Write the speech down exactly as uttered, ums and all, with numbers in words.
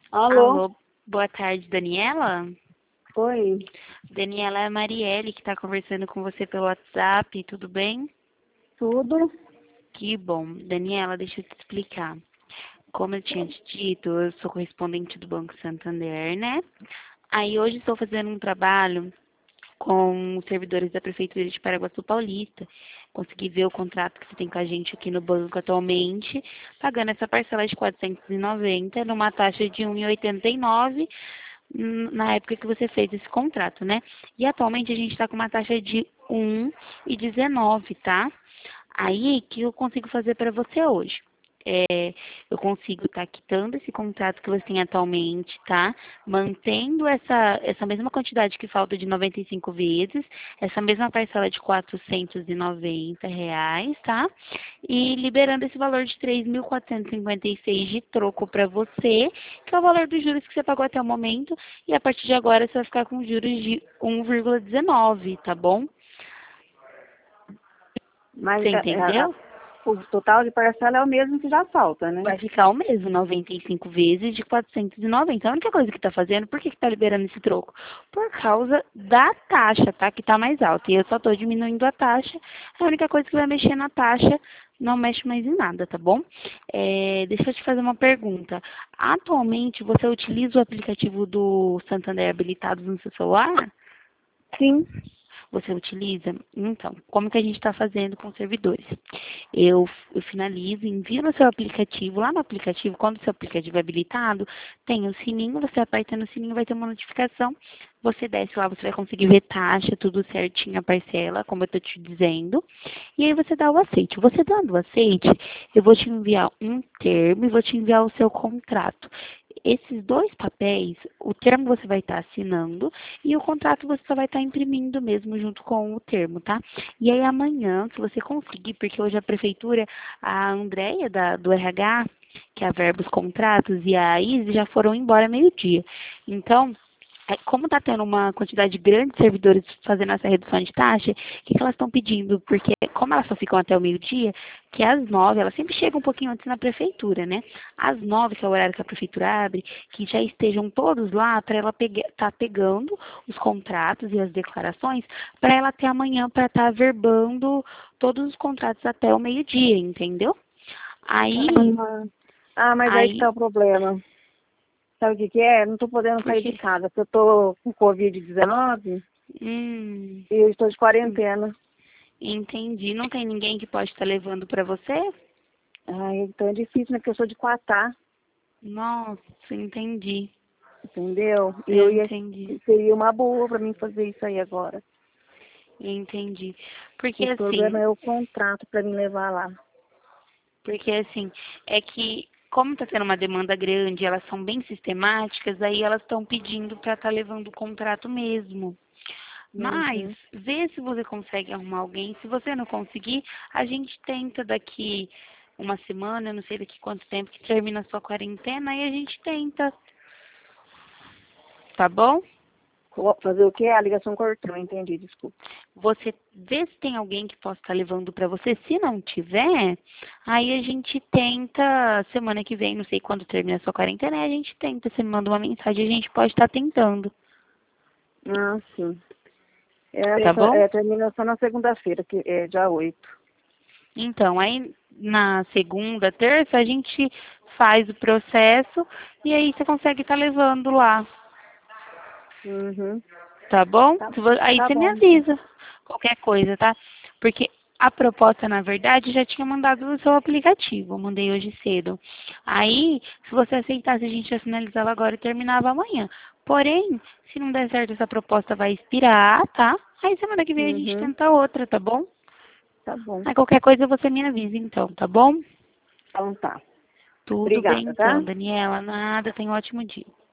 Alô? Alô, boa tarde, Daniela? Oi. Daniela, é a Marielle que está conversando com você pelo WhatsApp, tudo bem? Tudo? Que bom. Daniela, deixa eu te explicar. Como eu tinha te dito, eu sou correspondente do Banco Santander, né? Aí hoje estou fazendo um trabalho com os servidores da Prefeitura de Paraguaçu Paulista. Consegui ver o contrato que você tem com a gente aqui no banco atualmente, pagando essa parcela de quatrocentos e noventa numa taxa de um vírgula oitenta e nove hum, na época que você fez esse contrato, né? E atualmente a gente está com uma taxa de um vírgula dezenove, tá? Aí, o que eu consigo fazer para você hoje? É, eu consigo estar quitando esse contrato que você tem atualmente, tá? Mantendo essa, essa mesma quantidade que falta de noventa e cinco vezes, essa mesma parcela de quatrocentos e noventa reais, tá? E liberando esse valor de três mil quatrocentos e cinquenta e seis de troco para você, que é o valor dos juros que você pagou até o momento, e a partir de agora você vai ficar com juros de um vírgula dezenove, tá bom? Mas Você é, é, a- entendeu? o total de parcela é o mesmo que já falta, né? Vai ficar o mesmo, noventa e cinco vezes de quatrocentos e noventa. A única coisa que está fazendo, por que está liberando esse troco? Por causa da taxa, tá? Que está mais alta. E eu só estou diminuindo a taxa. A única coisa que vai mexer na taxa não mexe mais em nada, tá bom? É, deixa eu te fazer uma pergunta. Atualmente, você utiliza o aplicativo do Santander habilitado no seu celular? Sim. Você utiliza? Então, como que a gente está fazendo com os servidores? Eu, eu finalizo, envio no seu aplicativo. Lá no aplicativo, quando o seu aplicativo é habilitado, tem o sininho, você aperta no sininho, vai ter uma notificação. Você desce lá, você vai conseguir ver taxa, tudo certinho, a parcela, como eu estou te dizendo. E aí você dá o aceite. Você dando o aceite, eu vou te enviar um termo e vou te enviar o seu contrato. Esses dois papéis, o termo você vai estar assinando e o contrato você só vai estar imprimindo mesmo junto com o termo, tá? E aí amanhã, se você conseguir, porque hoje a prefeitura, a Andréia da, do R H, que é a Verba os Contratos, e a Isis já foram embora meio-dia. Então, é, como está tendo uma quantidade grande de servidores fazendo essa redução de taxa, o que, que elas estão pedindo? Porque, como elas só ficam até o meio-dia, que às nove, elas sempre chegam um pouquinho antes na prefeitura, né? Às nove, que é o horário que a prefeitura abre, que já estejam todos lá para ela estar tá pegando os contratos e as declarações, para ela ter amanhã para estar tá verbando todos os contratos até o meio-dia, entendeu? Aí, Ah, ah, mas aí que aí, tá o problema. Sabe o que que é? Não tô podendo sair de porque, casa, porque eu tô com covid dezenove hum, e eu estou de quarentena. entendi. Não tem ninguém que pode estar levando para você? Ai, então é difícil, né? Porque eu sou de Quatá, Nossa, entendi. entendeu? E Eu eu ia, entendi. seria uma boa pra mim fazer isso aí agora. Entendi. Porque O problema assim, é o contrato pra mim levar lá. porque assim, é que como está tendo uma demanda grande, elas são bem sistemáticas, aí elas estão pedindo para estar levando o contrato mesmo. Mas Uhum. vê se você consegue arrumar alguém. Se você não conseguir, a gente tenta daqui uma semana, eu não sei daqui quanto tempo que termina a sua quarentena, aí a gente tenta, tá bom? Vou fazer o quê? A ligação cortou, entendi, desculpa. Você vê se tem alguém que possa estar levando para você. Se não tiver, aí a gente tenta, semana que vem, não sei quando termina a sua quarentena, aí a gente tenta. Você me manda uma mensagem, a gente pode estar tentando, Ah, sim. tá Essa bom? é, termina só na segunda-feira, que é dia oito. Então, aí na segunda, terça, a gente faz o processo e aí você consegue estar levando lá, Uhum. tá bom? Tá, Se vo- Aí tá você me bom, então. avisa qualquer coisa, tá? Porque a proposta, na verdade, já tinha mandado no seu aplicativo. Eu mandei hoje cedo. Aí, se você aceitasse, a gente ia finalizar ela agora e terminava amanhã. Porém, se não der certo, essa proposta vai expirar, tá? Aí semana que vem a gente Uhum. tenta outra, tá bom? Tá bom. Aí qualquer coisa você me avisa então, tá bom? Então tá. Tudo bem Obrigada, tá? então, Daniela. Nada, tenha um ótimo dia.